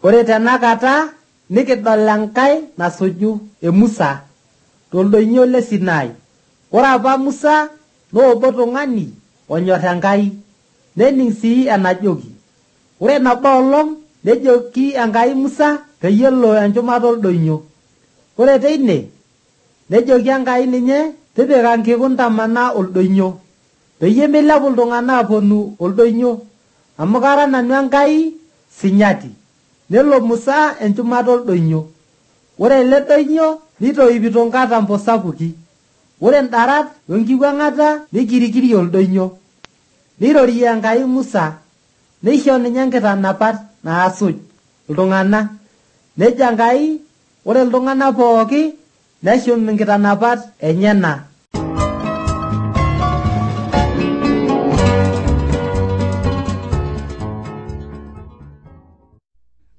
Ore tenakata nikidol enkai nasuju Musa toldoinyo le Sinai. Ore apa Musa noobo tung'ani onyor Enkai, nening sii enajoki. Ore nabo olong nejoki Enkai Musa peyie elo enchumata oldoinyo. Ore teine nejoki Enkai ninye tipika nkekun tamana oldoinyo peyie milepu iltung'anak aponu oldoinyo amu kara nanu Enkai sinyati. Nelo Musa enchumata oldoinyo. Ore ele doinyo nitoipito nkatambo sapuki. Ore ndarat wenkiwuang'ata nikirikiri oldoinyo. Nirorie Enkai Musa, neisho ninye nkitanapat naasuj iltung'anak. Nejo Enkai ore iltung'anak pooki neshum nkitanapat enyena.